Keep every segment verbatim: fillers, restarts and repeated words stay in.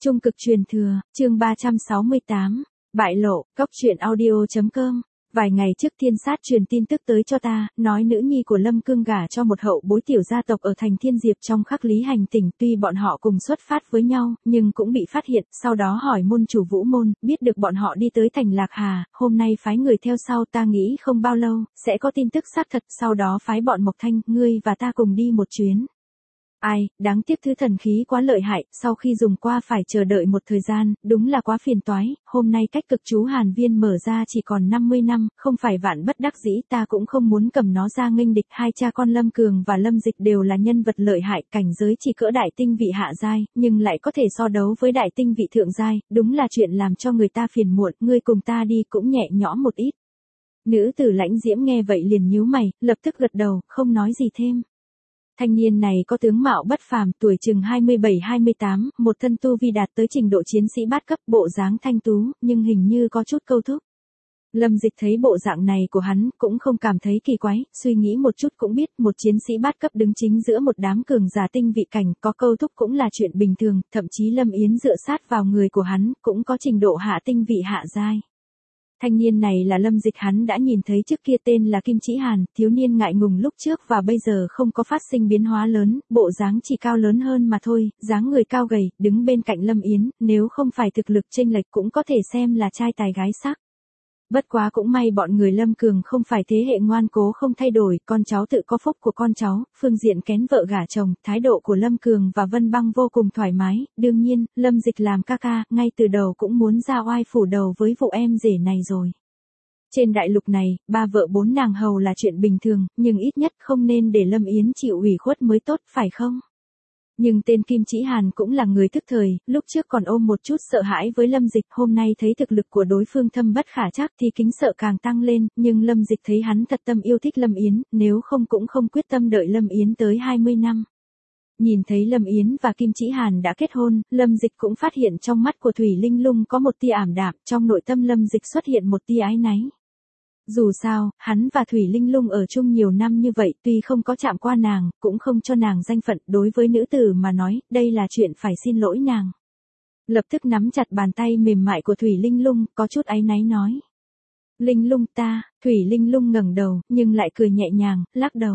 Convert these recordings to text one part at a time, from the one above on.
Trung cực truyền thừa, chương ba trăm sáu mươi tám, bại lộ, góc truyện audio chấm com. Vài ngày trước Thiên Sát truyền tin tức tới cho ta, nói nữ nhi của Lâm Cương gả cho một hậu bối tiểu gia tộc ở thành Thiên Diệp trong Khắc Lý hành tỉnh. Tuy bọn họ cùng xuất phát với nhau, nhưng cũng bị phát hiện, sau đó hỏi môn chủ Vũ Môn, biết được bọn họ đi tới thành Lạc Hà, hôm nay phái người theo sau. Ta nghĩ không bao lâu, sẽ có tin tức xác thật, sau đó phái bọn Mộc Thanh, ngươi và ta cùng đi một chuyến. Ai, đáng tiếc thứ thần khí quá lợi hại, sau khi dùng qua phải chờ đợi một thời gian, đúng là quá phiền toái. Hôm nay cách cực chú hàn viên mở ra chỉ còn năm mươi năm, không phải vạn bất đắc dĩ, ta cũng không muốn cầm nó ra nghênh địch. Hai cha con Lâm Cường và Lâm Dịch đều là nhân vật lợi hại, cảnh giới chỉ cỡ đại tinh vị hạ giai, nhưng lại có thể so đấu với đại tinh vị thượng giai, đúng là chuyện làm cho người ta phiền muộn. Ngươi cùng ta đi cũng nhẹ nhõm một ít. Nữ tử Lãnh Diễm nghe vậy liền nhíu mày, lập tức gật đầu, không nói gì thêm. Thanh niên này có tướng mạo bất phàm, tuổi chừng hai mươi bảy hai mươi tám, một thân tu vi đạt tới trình độ chiến sĩ bát cấp, bộ dáng thanh tú, nhưng hình như có chút câu thúc. Lâm Dịch thấy bộ dạng này của hắn, cũng không cảm thấy kỳ quái, suy nghĩ một chút cũng biết, một chiến sĩ bát cấp đứng chính giữa một đám cường giả tinh vị cảnh, có câu thúc cũng là chuyện bình thường, thậm chí Lâm Yến dựa sát vào người của hắn, cũng có trình độ hạ tinh vị hạ giai. Thanh niên này là Lâm Dịch hắn đã nhìn thấy trước kia, tên là Kim Chỉ Hàn, thiếu niên ngại ngùng lúc trước và bây giờ không có phát sinh biến hóa lớn, bộ dáng chỉ cao lớn hơn mà thôi, dáng người cao gầy, đứng bên cạnh Lâm Yến, nếu không phải thực lực chênh lệch cũng có thể xem là trai tài gái sắc. Bất quá cũng may bọn người Lâm Cường không phải thế hệ ngoan cố không thay đổi, con cháu tự có phúc của con cháu, phương diện kén vợ gả chồng, thái độ của Lâm Cường và Vân Băng vô cùng thoải mái, đương nhiên, Lâm Dịch làm ca ca, ngay từ đầu cũng muốn ra oai phủ đầu với vụ em rể này rồi. Trên đại lục này, ba vợ bốn nàng hầu là chuyện bình thường, nhưng ít nhất không nên để Lâm Yến chịu ủy khuất mới tốt, phải không? Nhưng tên Kim Chỉ Hàn cũng là người thức thời, lúc trước còn ôm một chút sợ hãi với Lâm Dịch, hôm nay thấy thực lực của đối phương thâm bất khả trắc thì kính sợ càng tăng lên, nhưng Lâm Dịch thấy hắn thật tâm yêu thích Lâm Yến, nếu không cũng không quyết tâm đợi Lâm Yến tới hai mươi năm. Nhìn thấy Lâm Yến và Kim Chỉ Hàn đã kết hôn, Lâm Dịch cũng phát hiện trong mắt của Thủy Linh Lung có một tia ảm đạm, trong nội tâm Lâm Dịch xuất hiện một tia ái náy. Dù sao, hắn và Thủy Linh Lung ở chung nhiều năm như vậy, tuy không có chạm qua nàng, cũng không cho nàng danh phận, đối với nữ tử mà nói, đây là chuyện phải xin lỗi nàng. Lập tức nắm chặt bàn tay mềm mại của Thủy Linh Lung, có chút áy náy nói. Linh Lung ta, Thủy Linh Lung ngẩng đầu, nhưng lại cười nhẹ nhàng, lắc đầu.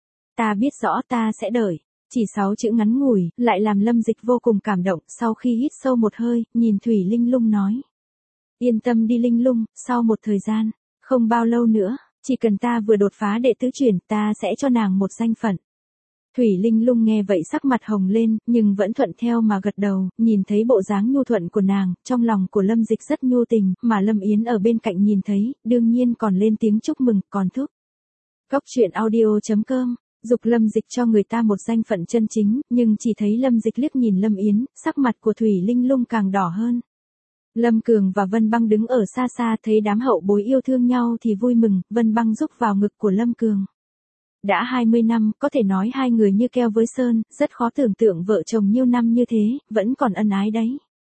Ta biết rõ ta sẽ đợi. Chỉ sáu chữ ngắn ngủi, lại làm Lâm Dịch vô cùng cảm động, sau khi hít sâu một hơi, nhìn Thủy Linh Lung nói. Yên tâm đi Linh Lung, sau một thời gian. Không bao lâu nữa, chỉ cần ta vừa đột phá đệ tứ chuyển, ta sẽ cho nàng một danh phận. Thủy Linh Lung nghe vậy sắc mặt hồng lên, nhưng vẫn thuận theo mà gật đầu, nhìn thấy bộ dáng nhu thuận của nàng, trong lòng của Lâm Dịch rất nhu tình, mà Lâm Yến ở bên cạnh nhìn thấy, đương nhiên còn lên tiếng chúc mừng, còn thúc. Góc truyện audio chấm com, dục Lâm Dịch cho người ta một danh phận chân chính, nhưng chỉ thấy Lâm Dịch liếc nhìn Lâm Yến, sắc mặt của Thủy Linh Lung càng đỏ hơn. Lâm Cường và Vân Băng đứng ở xa xa thấy đám hậu bối yêu thương nhau thì vui mừng, Vân Băng rúc vào ngực của Lâm Cường. Đã hai mươi năm, có thể nói hai người như keo với sơn, rất khó tưởng tượng vợ chồng nhiêu năm như thế, vẫn còn ân ái đấy.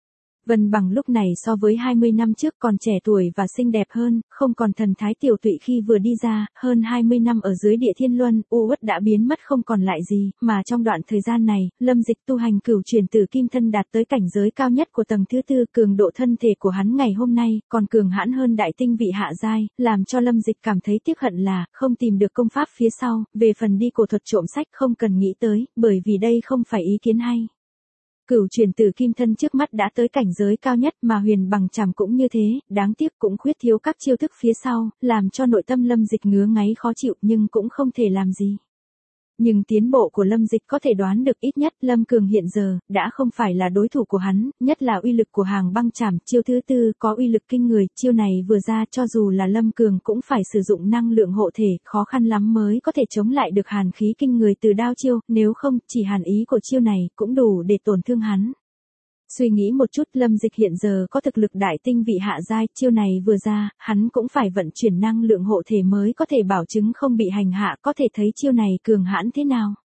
Vân Bằng lúc này so với hai mươi năm trước còn trẻ tuổi và xinh đẹp hơn, không còn thần thái tiểu tụy khi vừa đi ra, hơn hai mươi năm ở dưới Địa Thiên Luân, u uất đã biến mất không còn lại gì, mà trong đoạn thời gian này, Lâm Dịch tu hành cửu chuyển tử kim thân đạt tới cảnh giới cao nhất của tầng thứ tư, cường độ thân thể của hắn ngày hôm nay, còn cường hãn hơn đại tinh vị hạ giai, làm cho Lâm Dịch cảm thấy tiếc hận là, không tìm được công pháp phía sau, về phần đi cổ thuật trộm sách không cần nghĩ tới, bởi vì đây không phải ý kiến hay. Cửu chuyển tử kim thân trước mắt đã tới cảnh giới cao nhất mà Huyền Bằng Trảm cũng như thế, đáng tiếc cũng khuyết thiếu các chiêu thức phía sau, làm cho nội tâm Lâm Dịch ngứa ngáy khó chịu nhưng cũng không thể làm gì. Nhưng tiến bộ của Lâm Dịch có thể đoán được ít nhất Lâm Cường hiện giờ, đã không phải là đối thủ của hắn, nhất là uy lực của Hàng Băng Trảm, chiêu thứ tư có uy lực kinh người, chiêu này vừa ra cho dù là Lâm Cường cũng phải sử dụng năng lượng hộ thể, khó khăn lắm mới có thể chống lại được hàn khí kinh người từ đao chiêu, nếu không, chỉ hàn ý của chiêu này cũng đủ để tổn thương hắn. Suy nghĩ một chút, Lâm Dịch hiện giờ có thực lực đại tinh vị hạ giai, chiêu này vừa ra, hắn cũng phải vận chuyển năng lượng hộ thể mới có thể bảo chứng không bị hành hạ, có thể thấy chiêu này cường hãn thế nào.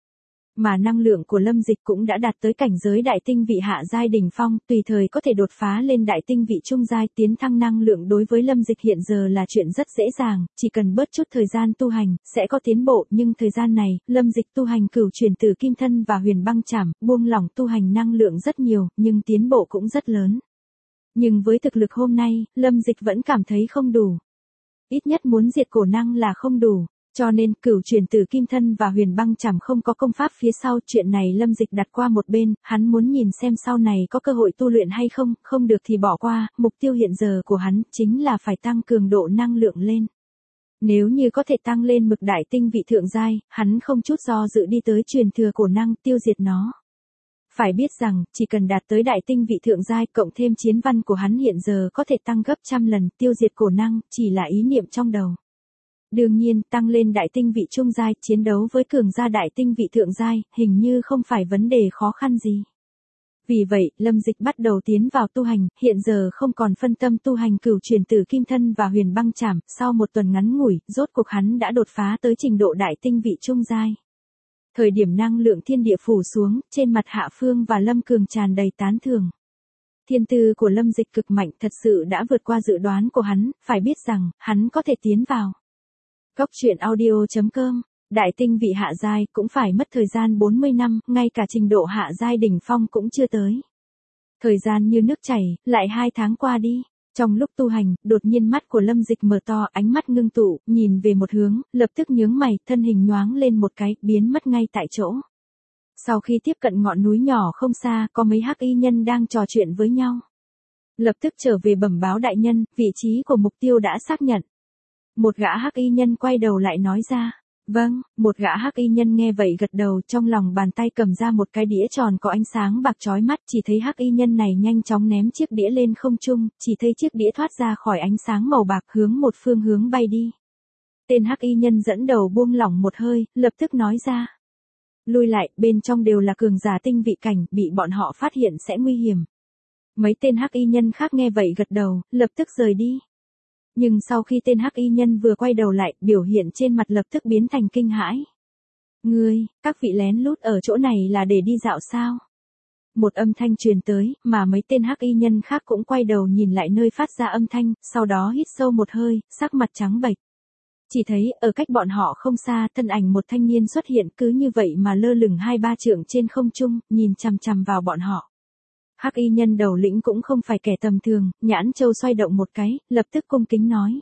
Mà năng lượng của Lâm Dịch cũng đã đạt tới cảnh giới đại tinh vị hạ giai đỉnh phong, tùy thời có thể đột phá lên đại tinh vị trung giai. Tiến thăng năng lượng đối với Lâm Dịch hiện giờ là chuyện rất dễ dàng, chỉ cần bớt chút thời gian tu hành, sẽ có tiến bộ. Nhưng thời gian này, Lâm Dịch tu hành cửu chuyển tử kim thân và huyền băng chảm, buông lỏng tu hành năng lượng rất nhiều, nhưng tiến bộ cũng rất lớn. Nhưng với thực lực hôm nay, Lâm Dịch vẫn cảm thấy không đủ. Ít nhất muốn diệt cổ năng là không đủ. Cho nên, cửu chuyển tử kim thân và huyền băng chảm không có công pháp phía sau. Chuyện này Lâm Dịch đặt qua một bên, hắn muốn nhìn xem sau này có cơ hội tu luyện hay không, không được thì bỏ qua. Mục tiêu hiện giờ của hắn chính là phải tăng cường độ năng lượng lên. Nếu như có thể tăng lên mực đại tinh vị thượng giai, hắn không chút do dự đi tới truyền thừa cổ năng, tiêu diệt nó. Phải biết rằng, chỉ cần đạt tới đại tinh vị thượng giai cộng thêm chiến văn của hắn hiện giờ có thể tăng gấp trăm lần, tiêu diệt cổ năng, chỉ là ý niệm trong đầu. Đương nhiên, tăng lên đại tinh vị trung giai, chiến đấu với cường gia đại tinh vị thượng giai, hình như không phải vấn đề khó khăn gì. Vì vậy, Lâm Dịch bắt đầu tiến vào tu hành, hiện giờ không còn phân tâm tu hành cửu chuyển tử kim thân và huyền băng chảm, sau một tuần ngắn ngủi, rốt cuộc hắn đã đột phá tới trình độ đại tinh vị trung giai. Thời điểm năng lượng thiên địa phủ xuống, trên mặt Hạ Phương và Lâm Cường tràn đầy tán thưởng. Thiên tư của Lâm Dịch cực mạnh, thật sự đã vượt qua dự đoán của hắn, phải biết rằng, hắn có thể tiến vào. Cốc truyện audio chấm com, đại tinh vị hạ giai cũng phải mất thời gian bốn mươi năm, ngay cả trình độ hạ giai đỉnh phong cũng chưa tới. Thời gian như nước chảy, lại hai tháng qua đi. Trong lúc tu hành, đột nhiên mắt của Lâm Dịch mở to, ánh mắt ngưng tụ, nhìn về một hướng, lập tức nhướng mày, thân hình nhoáng lên một cái, biến mất ngay tại chỗ. Sau khi tiếp cận ngọn núi nhỏ không xa, có mấy hắc y nhân đang trò chuyện với nhau. Lập tức trở về bẩm báo đại nhân, vị trí của mục tiêu đã xác nhận. Một gã hắc y nhân quay đầu lại nói ra. Vâng, một gã hắc y nhân nghe vậy gật đầu, trong lòng bàn tay cầm ra một cái đĩa tròn có ánh sáng bạc chói mắt, chỉ thấy hắc y nhân này nhanh chóng ném chiếc đĩa lên không trung, chỉ thấy chiếc đĩa thoát ra khỏi ánh sáng màu bạc hướng một phương hướng bay đi. Tên hắc y nhân dẫn đầu buông lỏng một hơi, lập tức nói ra. Lui lại, bên trong đều là cường giả tinh vị cảnh, bị bọn họ phát hiện sẽ nguy hiểm. Mấy tên hắc y nhân khác nghe vậy gật đầu, lập tức rời đi. Nhưng sau khi tên hắc y nhân vừa quay đầu lại, biểu hiện trên mặt lập tức biến thành kinh hãi. Ngươi, các vị lén lút ở chỗ này là để đi dạo sao? Một âm thanh truyền tới, mà mấy tên hắc y nhân khác cũng quay đầu nhìn lại nơi phát ra âm thanh, sau đó hít sâu một hơi, sắc mặt trắng bệch. Chỉ thấy, ở cách bọn họ không xa, thân ảnh một thanh niên xuất hiện cứ như vậy mà lơ lửng hai ba trượng trên không trung, nhìn chằm chằm vào bọn họ. Hắc y nhân đầu lĩnh cũng không phải kẻ tầm thường, nhãn châu xoay động một cái, lập tức cung kính nói.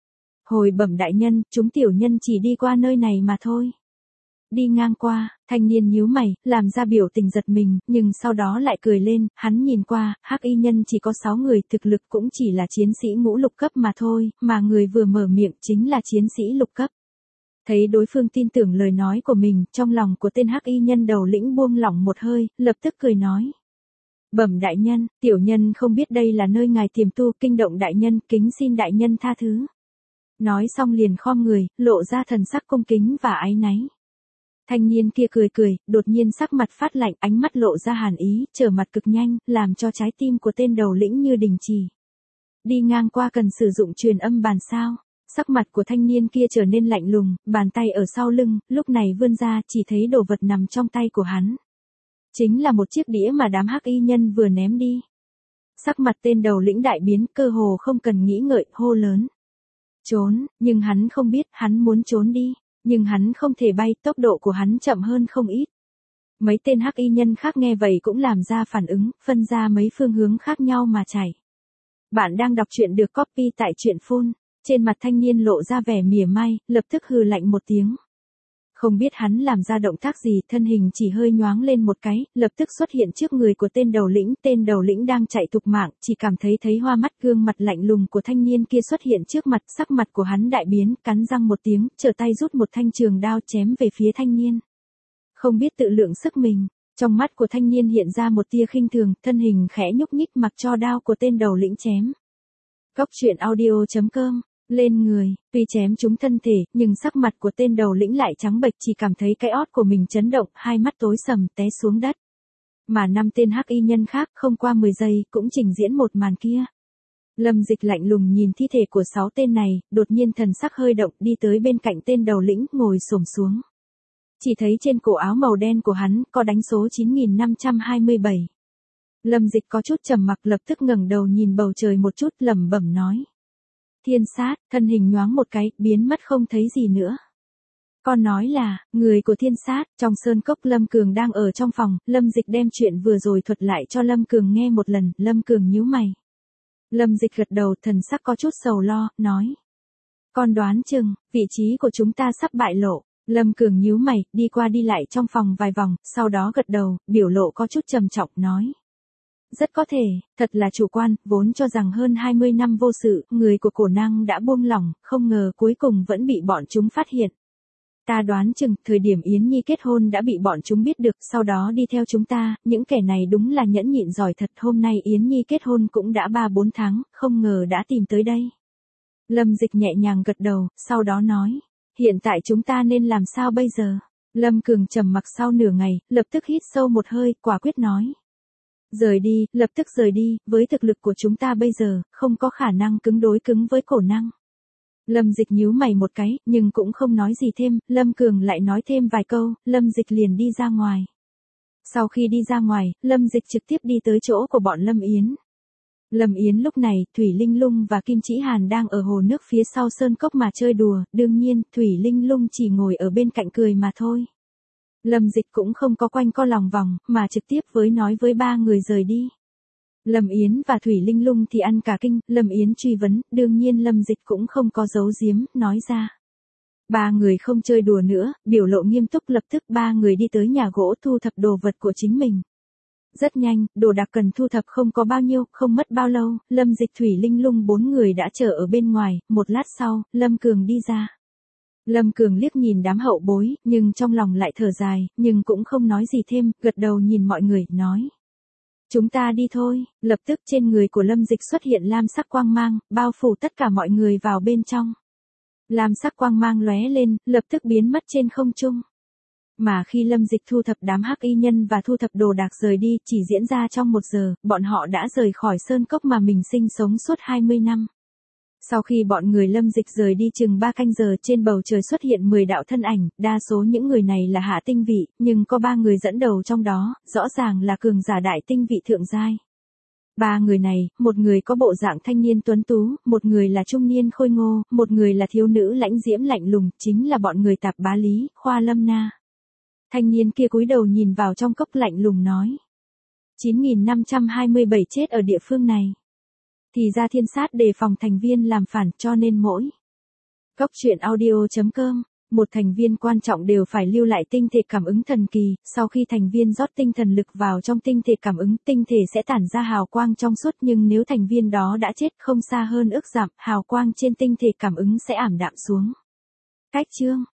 Hồi bẩm đại nhân, chúng tiểu nhân chỉ đi qua nơi này mà thôi. Đi ngang qua, thanh niên nhíu mày, làm ra biểu tình giật mình, nhưng sau đó lại cười lên, hắn nhìn qua, hắc y nhân chỉ có sáu người, thực lực cũng chỉ là chiến sĩ ngũ lục cấp mà thôi, mà người vừa mở miệng chính là chiến sĩ lục cấp. Thấy đối phương tin tưởng lời nói của mình, trong lòng của tên hắc y nhân đầu lĩnh buông lỏng một hơi, lập tức cười nói. Bẩm đại nhân, tiểu nhân không biết đây là nơi ngài tiềm tu, kinh động đại nhân, kính xin đại nhân tha thứ. Nói xong liền khom người, lộ ra thần sắc cung kính và áy náy. Thanh niên kia cười cười, đột nhiên sắc mặt phát lạnh, ánh mắt lộ ra hàn ý, trở mặt cực nhanh, làm cho trái tim của tên đầu lĩnh như đình trì. Đi ngang qua cần sử dụng truyền âm bàn sao? Sắc mặt của thanh niên kia trở nên lạnh lùng, bàn tay ở sau lưng, lúc này vươn ra, chỉ thấy đồ vật nằm trong tay của hắn. Chính là một chiếc đĩa mà đám hắc y nhân vừa ném đi. Sắc mặt tên đầu lĩnh đại biến, cơ hồ không cần nghĩ ngợi, hô lớn. Trốn, nhưng hắn không biết, hắn muốn trốn đi, nhưng hắn không thể bay, tốc độ của hắn chậm hơn không ít. Mấy tên hắc y nhân khác nghe vậy cũng làm ra phản ứng, phân ra mấy phương hướng khác nhau mà chạy. Bạn đang đọc truyện được copy tại truyện phun, trên mặt thanh niên lộ ra vẻ mỉa mai, lập tức hừ lạnh một tiếng. Không biết hắn làm ra động tác gì, thân hình chỉ hơi nhoáng lên một cái, lập tức xuất hiện trước người của tên đầu lĩnh. Tên đầu lĩnh đang chạy thục mạng, chỉ cảm thấy thấy hoa mắt, gương mặt lạnh lùng của thanh niên kia xuất hiện trước mặt, sắc mặt của hắn đại biến, cắn răng một tiếng, trở tay rút một thanh trường đao chém về phía thanh niên. Không biết tự lượng sức mình, trong mắt của thanh niên hiện ra một tia khinh thường, thân hình khẽ nhúc nhích mặc cho đao của tên đầu lĩnh chém. Cốc truyện audio chấm com lên người, tuy chém trúng thân thể, nhưng sắc mặt của tên đầu lĩnh lại trắng bệch, chỉ cảm thấy cái ót của mình chấn động, hai mắt tối sầm, té xuống đất. Mà năm tên hắc y nhân khác, không qua mười giây, cũng trình diễn một màn kia. Lâm Dịch lạnh lùng nhìn thi thể của sáu tên này, đột nhiên thần sắc hơi động, đi tới bên cạnh tên đầu lĩnh, ngồi xổm xuống. Chỉ thấy trên cổ áo màu đen của hắn có đánh số chín nghìn năm trăm hai mươi bảy. Lâm Dịch có chút trầm mặc, lập tức ngẩng đầu nhìn bầu trời một chút, lẩm bẩm nói. Thiên sát, thân hình nhoáng một cái, biến mất không thấy gì nữa. Con nói là, người của thiên sát, trong sơn cốc Lâm Cường đang ở trong phòng, Lâm Dịch đem chuyện vừa rồi thuật lại cho Lâm Cường nghe một lần, Lâm Cường nhíu mày. Lâm Dịch gật đầu, thần sắc có chút sầu lo, nói. Con đoán chừng, vị trí của chúng ta sắp bại lộ. Lâm Cường nhíu mày, đi qua đi lại trong phòng vài vòng, sau đó gật đầu, biểu lộ có chút trầm trọng, nói. Rất có thể, thật là chủ quan, vốn cho rằng hơn hai mươi năm vô sự, người của cổ năng đã buông lỏng, không ngờ cuối cùng vẫn bị bọn chúng phát hiện. Ta đoán chừng, thời điểm Yến Nhi kết hôn đã bị bọn chúng biết được, sau đó đi theo chúng ta, những kẻ này đúng là nhẫn nhịn giỏi thật, hôm nay Yến Nhi kết hôn cũng đã ba bốn tháng, không ngờ đã tìm tới đây. Lâm Dịch nhẹ nhàng gật đầu, sau đó nói, hiện tại chúng ta nên làm sao bây giờ? Lâm Cường trầm mặc sau nửa ngày, lập tức hít sâu một hơi, quả quyết nói. Rời đi, lập tức rời đi, với thực lực của chúng ta bây giờ, không có khả năng cứng đối cứng với cổ năng. Lâm Dịch nhíu mày một cái, nhưng cũng không nói gì thêm, Lâm Cường lại nói thêm vài câu, Lâm Dịch liền đi ra ngoài. Sau khi đi ra ngoài, Lâm Dịch trực tiếp đi tới chỗ của bọn Lâm Yến. Lâm Yến lúc này, Thủy Linh Lung và Kim Chỉ Hàn đang ở hồ nước phía sau sơn cốc mà chơi đùa, đương nhiên, Thủy Linh Lung chỉ ngồi ở bên cạnh cười mà thôi. Lâm Dịch cũng không có quanh co lòng vòng, mà trực tiếp với nói với ba người rời đi. Lâm Yến và Thủy Linh Lung thì ăn cả kinh, Lâm Yến truy vấn, đương nhiên Lâm Dịch cũng không có giấu giếm, nói ra. Ba người không chơi đùa nữa, biểu lộ nghiêm túc, lập tức ba người đi tới nhà gỗ thu thập đồ vật của chính mình. Rất nhanh, đồ đạc cần thu thập không có bao nhiêu, không mất bao lâu, Lâm Dịch Thủy Linh Lung bốn người đã chờ ở bên ngoài, một lát sau, Lâm Cường đi ra. Lâm Cường liếc nhìn đám hậu bối, nhưng trong lòng lại thở dài, nhưng cũng không nói gì thêm, gật đầu nhìn mọi người, nói. Chúng ta đi thôi, lập tức trên người của Lâm Dịch xuất hiện lam sắc quang mang, bao phủ tất cả mọi người vào bên trong. Lam sắc quang mang lóe lên, lập tức biến mất trên không trung. Mà khi Lâm Dịch thu thập đám hắc y nhân và thu thập đồ đạc rời đi, chỉ diễn ra trong một giờ, bọn họ đã rời khỏi sơn cốc mà mình sinh sống suốt hai mươi năm. Sau khi bọn người Lâm Dịch rời đi chừng ba canh giờ, trên bầu trời xuất hiện mười đạo thân ảnh, đa số những người này là hạ tinh vị, nhưng có ba người dẫn đầu trong đó, rõ ràng là cường giả đại tinh vị thượng giai. Ba người này, một người có bộ dạng thanh niên tuấn tú, một người là trung niên khôi ngô, một người là thiếu nữ lãnh diễm lạnh lùng, chính là bọn người Tạp Bá Lý, Khoa Lâm Na. Thanh niên kia cúi đầu nhìn vào trong cốc lạnh lùng nói. chín nghìn năm trăm hai mươi bảy chết ở địa phương này. Thì ra thiên sát đề phòng thành viên làm phản, cho nên mỗi cốc truyện audio chấm com, một thành viên quan trọng đều phải lưu lại tinh thể cảm ứng thần kỳ, sau khi thành viên rót tinh thần lực vào trong tinh thể cảm ứng, tinh thể sẽ tản ra hào quang trong suốt, nhưng nếu thành viên đó đã chết không xa hơn ước giảm, hào quang trên tinh thể cảm ứng sẽ ảm đạm xuống. Cách chương